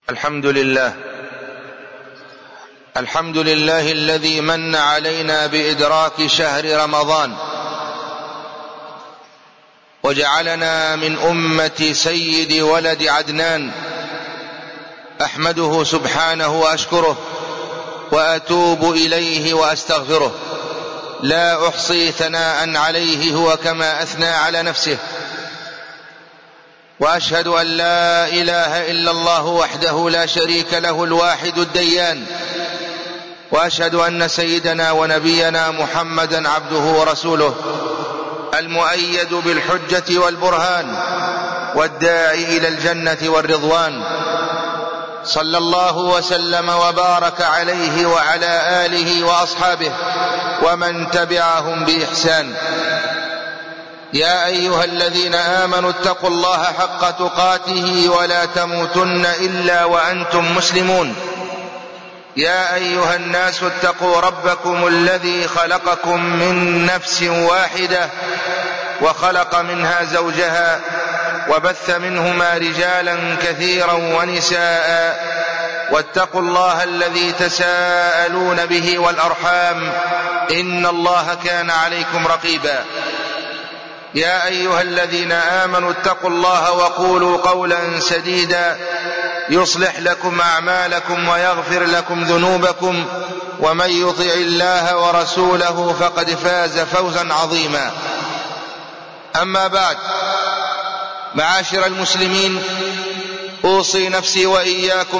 الحمد لله الذي من علينا بإدراك شهر رمضان وجعلنا من أمة سيد ولد عدنان. أحمده سبحانه وأشكره وأتوب إليه وأستغفره، لا أحصي ثناء عليه هو كما أثنى على نفسه. وأشهد أن لا إله إلا الله وحده لا شريك له الواحد الديان، وأشهد أن سيدنا ونبينا محمدا عبده ورسوله المؤيد بالحجة والبرهان والداعي إلى الجنة والرضوان، صلى الله وسلم وبارك عليه وعلى آله وأصحابه ومن تبعهم بإحسان. يا أيها الذين آمنوا اتقوا الله حق تقاته ولا تموتن إلا وأنتم مسلمون. يا أيها الناس اتقوا ربكم الذي خلقكم من نفس واحدة وخلق منها زوجها وبث منهما رجالا كثيرا ونساء، واتقوا الله الذي تساءلون به والأرحام إن الله كان عليكم رقيبا. يا أيها الذين آمنوا اتقوا الله وقولوا قولا سديدا يصلح لكم أعمالكم ويغفر لكم ذنوبكم، ومن يطع الله ورسوله فقد فاز فوزا عظيما. أما بعد، معاشر المسلمين، أوصي نفسي وإياكم